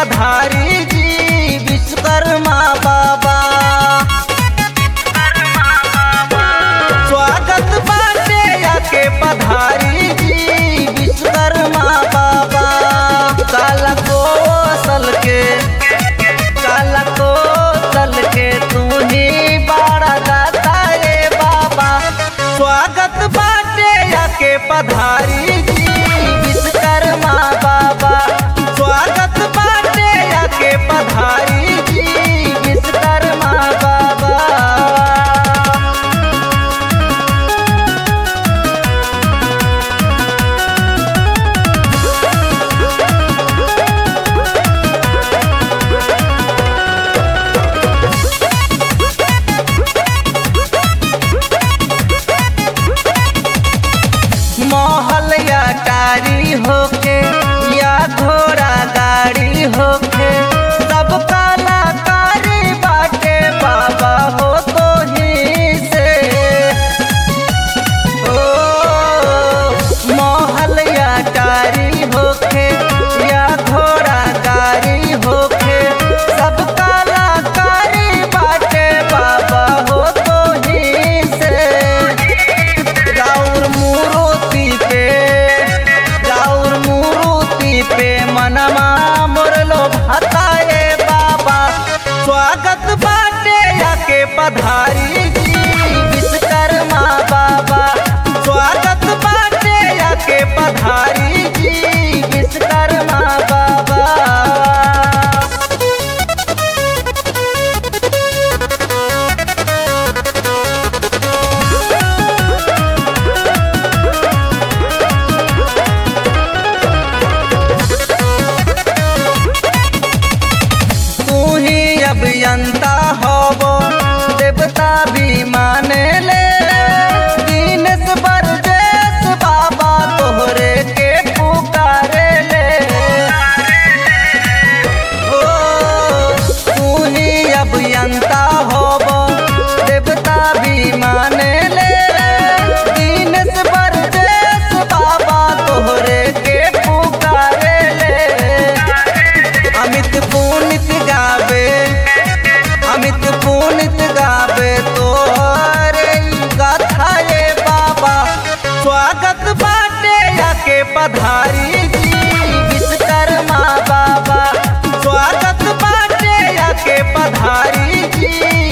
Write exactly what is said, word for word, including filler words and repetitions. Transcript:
पधारी जी विश्वकर्मा बाबा। स्वागत बाटे आके पधारी जी विश्वकर्मा बाबा। काला कोसल के काला कोसल के तू ही बड़ा दाता रे बाबा। स्वागत बाटे आके पधारी जी विश्वकर्मा बाबा। स्वागत बाटे आके पधारी जी विश्वकर्मा बाबा। महल या टारी होके या घोड़ा गाड़ी होके सब कलाकारी बाटे बाबा हो तो ही से। ओ महल या टारी होके या घोड़ा गाड़ी होके सब कलाकारी बाटे बाबा हो तो ही से। राउर मूर्ति पे राउर मूर्ति पे मनमा मुरलो भताए बाबा। स्वागत बाटे आके पधारी जी विश्वकर्मा बाबा। स्वागत बाटे आके पधारी जी विश्वकर्मा बाबा। तू ही अभियंता होवो देवता भी माने ले। दीनेश बरजेश बाबा तोहरे के पुकारे ले। ओ तू ही अभियंता होवो देवता भी माने ले। दीनेश बरजेश बाबा तोहरे के पुकारे ले। अमित पुनित गावे अमित पुनित गावे तोहरे गाथा ये बाबा। स्वागत बाटे आके पधारी जी विश्वकर्मा बाबा। स्वागत बाटे आके पधारी जी